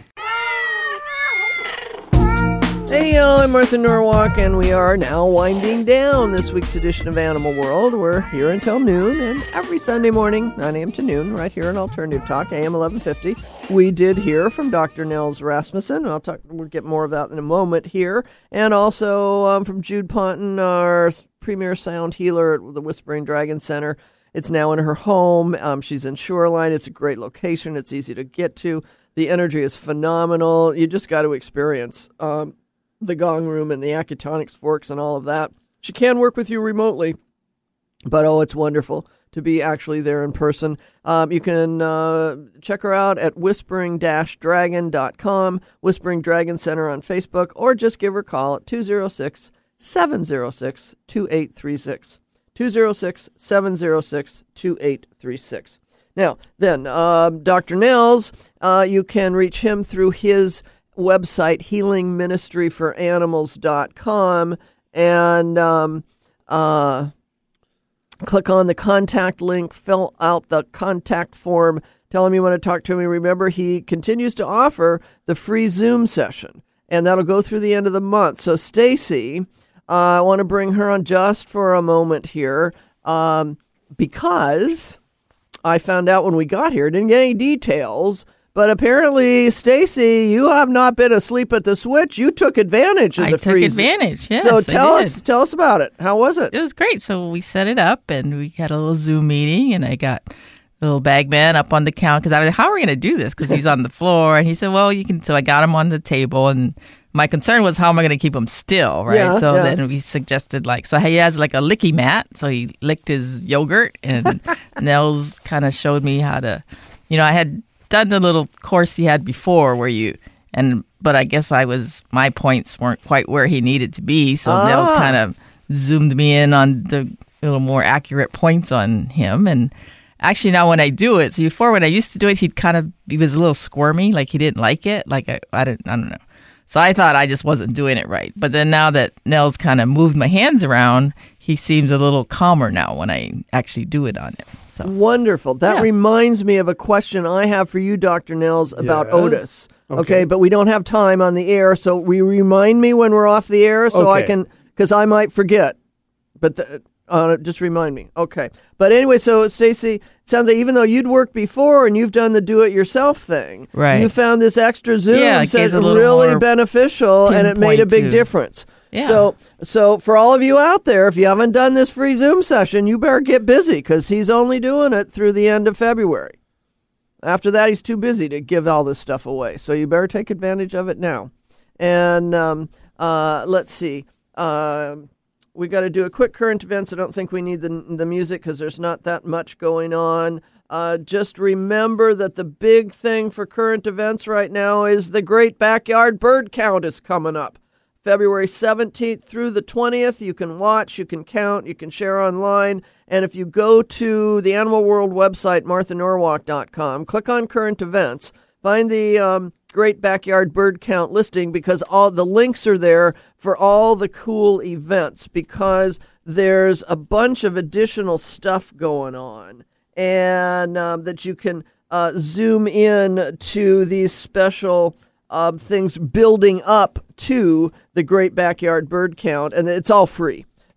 Speaker 2: Hey, y'all, I'm Martha Norwalk, and we are now winding down this week's edition of Animal World. We're here until noon, and every Sunday morning, 9 a.m. to noon, right here on Alternative Talk, AM 1150. We did hear from Dr. Nels Rasmussen. We'll get more of that in a moment here. And also from Jude Ponton, our premier sound healer at the Whispering Dragon Center. It's now in her home. She's in Shoreline. It's a great location. It's easy to get to. The energy is phenomenal. You just got to experience the gong room and the Accutonics forks and all of that. She can work with you remotely, but it's wonderful to be actually there in person. You can check her out at whispering-dragon.com, Whispering Dragon Center on Facebook, or just give her a call at 206-706-2836. 206-706-2836. Now, then, Dr. Nels, you can reach him through his website, healingministryforanimals.com, and click on the contact link, fill out the contact form, tell him you want to talk to him. Remember, he continues to offer the free Zoom session, and that'll go through the end of the month. So Stacy, I want to bring her on just for a moment here, because I found out when we got here, didn't get any details, but apparently, Stacy, you have not been asleep at the switch. You took advantage of the free.
Speaker 11: I took advantage, yes.
Speaker 2: So tell us about it. How was it?
Speaker 11: It was great. So we set it up, and we had a little Zoom meeting, and I got the little bag man up on the counter, because I was like, how are we going to do this? Because he's on the floor, and he said, well, you can. So I got him on the table, and my concern was, how am I going to keep him still, right?
Speaker 2: Yeah,
Speaker 11: so then we suggested, so he has like a licky mat, so he licked his yogurt, and Nels kind of showed me how to, I had done the little course he had before but I guess my points weren't quite where he needed to be, so Nels kind of zoomed me in on the little more accurate points on him. And actually now when I do it, so before when I used to do it, he was a little squirmy, like he didn't like it, like I don't know. So I thought I just wasn't doing it right. But then now that Nels kind of moved my hands around, he seems a little calmer now when I actually do it on him. So.
Speaker 2: Wonderful. That reminds me of a question I have for you, Dr. Nels, about Otis. Okay, but we don't have time on the air, so remind me when we're off the air so I can, because I might forget. But just remind me. Okay. But anyway, so Stacy, it sounds like even though you'd worked before and you've done the do-it-yourself thing,
Speaker 11: right,
Speaker 2: you found this extra Zoom session really beneficial, and it made a big difference. Yeah. So for all of you out there, if you haven't done this free Zoom session, you better get busy, because he's only doing it through the end of February. After that, he's too busy to give all this stuff away. So you better take advantage of it now. And let's see. We got to do a quick current events. I don't think we need the music because there's not that much going on. Just remember that the big thing for current events right now is the Great Backyard Bird Count is coming up. February 17th through the 20th. You can watch, you can count, you can share online. And if you go to the Animal World website, marthanorwalk.com, click on current events, find the Great Backyard Bird Count listing, because all the links are there for all the cool events, because there's a bunch of additional stuff going on, and that you can zoom in to these special things building up to the Great Backyard Bird Count, and it's all free.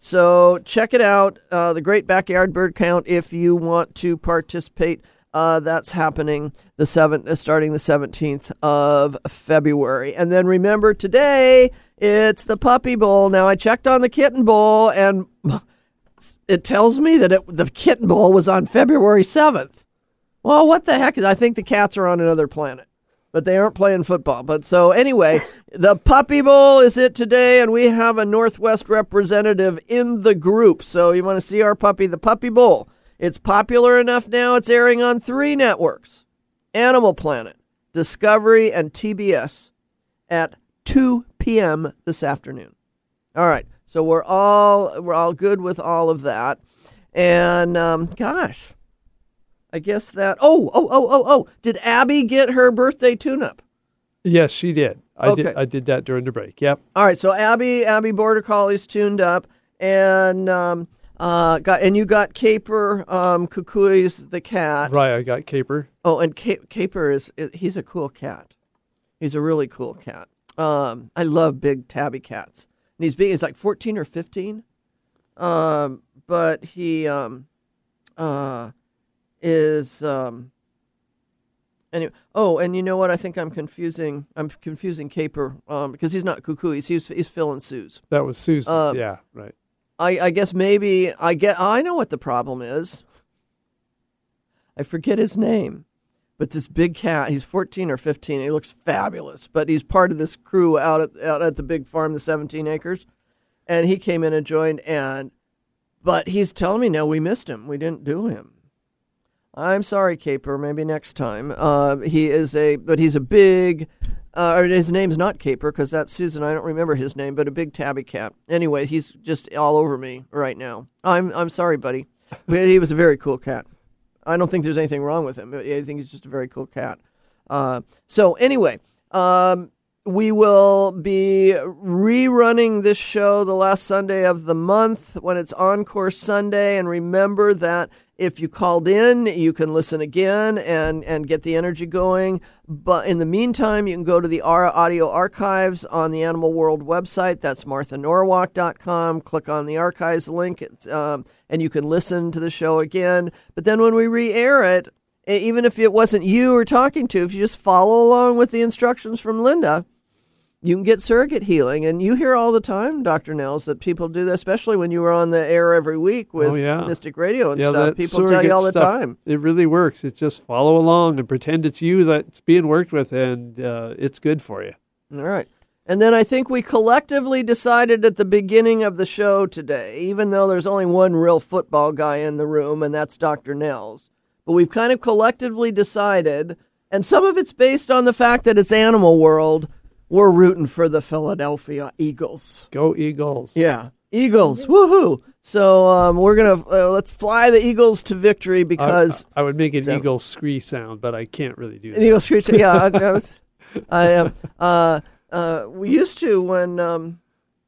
Speaker 2: So check it out, the Great Backyard Bird Count, if you want to participate. That's happening starting the 17th of February. And then remember, today it's the Puppy Bowl. Now, I checked on the Kitten Bowl, and it tells me that the Kitten Bowl was on February 7th. Well, what the heck? I think the cats are on another planet, but they aren't playing football. But so anyway, the Puppy Bowl is it today, and we have a Northwest representative in the group. So you want to see our puppy, the Puppy Bowl. It's popular enough now, it's airing on 3 networks: Animal Planet, Discovery, and TBS at 2 p.m. this afternoon. All right, so we're all good with all of that. And gosh, I guess that. Oh! Did Abby get her birthday tune-up?
Speaker 5: Yes, she did.
Speaker 2: Okay.
Speaker 5: I did that during the break. Yep.
Speaker 2: All right, so Abby Border Collie's tuned up, and you got Caper, Cucui's the cat.
Speaker 5: Right, I got Caper.
Speaker 2: Oh, and Caper he's a cool cat. He's a really cool cat. I love big tabby cats. And he's like 14 or 15. But he is anyway. Oh, and you know what? I think I'm confusing Caper because he's not Cucui's. He's Phil and Sue's.
Speaker 5: That was Susan's. Yeah, right.
Speaker 2: I guess maybe I know what the problem is. I forget his name. But this big cat, he's 14 or 15. He looks fabulous. But he's part of this crew out at the big farm, the 17 acres. And he came in and joined. But he's telling me now we missed him. We didn't do him. I'm sorry, Caper. Maybe next time. He's a big, his name's not Caper because that's Susan. I don't remember his name, but a big tabby cat. Anyway, he's just all over me right now. I'm sorry, buddy. But he was a very cool cat. I don't think there's anything wrong with him. I think he's just a very cool cat. So anyway, we will be rerunning this show the last Sunday of the month when it's Encore Sunday. And remember that if you called in, you can listen again and get the energy going. But in the meantime, you can go to the audio archives on the Animal World website. That's MarthaNorwalk.com. Click on the archives link, and you can listen to the show again. But then when we re-air it, even if it wasn't you we're talking to, if you just follow along with the instructions from Linda, you can get surrogate healing. And you hear all the time, Dr. Nels, that people do that, especially when you were on the air every week with Mystic Radio and stuff. People tell you all the time.
Speaker 5: It really works. It's just follow along and pretend it's you that's being worked with, and it's good for you.
Speaker 2: All right. And then I think we collectively decided at the beginning of the show today, even though there's only one real football guy in the room, and that's Dr. Nels, but we've kind of collectively decided, and some of it's based on the fact that it's Animal World, we're rooting for the Philadelphia Eagles.
Speaker 5: Go Eagles.
Speaker 2: Yeah. Eagles. Woohoo. So we're going to, let's fly the Eagles to victory because.
Speaker 5: I would make an Eagle scree sound, but I can't really do that.
Speaker 2: An Eagle scree sound, yeah. We used to when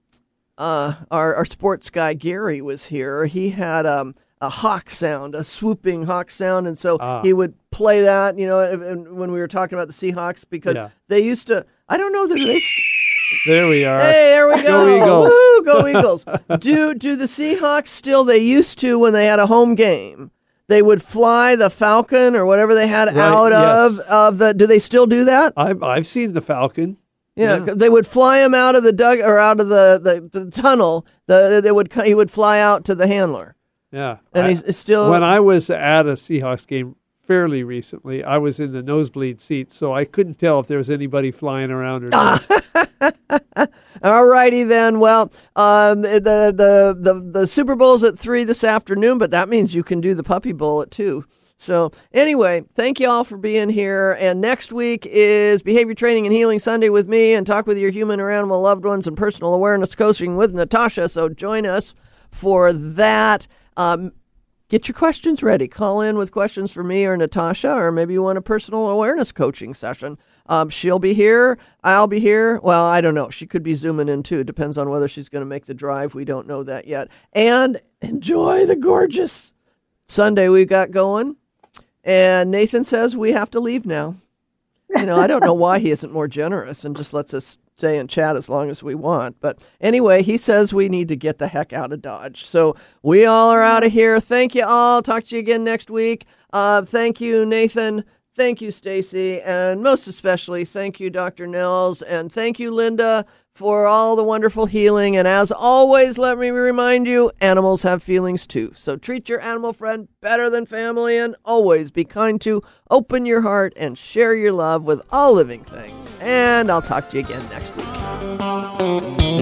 Speaker 2: our sports guy Gary was here, he had a hawk sound, a swooping hawk sound. And so he would play that, when we were talking about the Seahawks because they used to, I don't know that they.
Speaker 5: There we are.
Speaker 2: Hey, there we go.
Speaker 5: Go Eagles.
Speaker 2: Woo, go Eagles. Do the Seahawks still? They used to when they had a home game. They would fly the Falcon or whatever they had out of the. Do they still do that?
Speaker 5: I've seen the Falcon.
Speaker 2: Yeah, they would fly him out of the out of the tunnel. He would fly out to the handler.
Speaker 5: Yeah,
Speaker 2: and he's still.
Speaker 5: When I was at a Seahawks game fairly recently, I was in the nosebleed seat, so I couldn't tell if there was anybody flying around or not.
Speaker 2: All righty then. Well, the Super Bowl's at 3 this afternoon, but that means you can do the Puppy Bowl at 2. So anyway, thank you all for being here. And next week is Behavior Training and Healing Sunday with me and Talk with Your Human or Animal Loved Ones and Personal Awareness Coaching with Natasha. So join us for that. Get your questions ready. Call in with questions for me or Natasha, or maybe you want a personal awareness coaching session. She'll be here. I'll be here. Well, I don't know. She could be Zooming in too. Depends on whether she's going to make the drive. We don't know that yet. And enjoy the gorgeous Sunday we got going. And Nathan says we have to leave now. I don't know why he isn't more generous and just lets us stay and chat as long as we want. But anyway, he says we need to get the heck out of Dodge. So we all are out of here. Thank you all. Talk to you again next week. Thank you, Nathan. Thank you, Stacy. And most especially, thank you, Dr. Nels. And thank you, Linda, for all the wonderful healing. And as always, let me remind you, animals have feelings too. So treat your animal friend better than family, and always be kind to, open your heart, and share your love with all living things. And I'll talk to you again next week.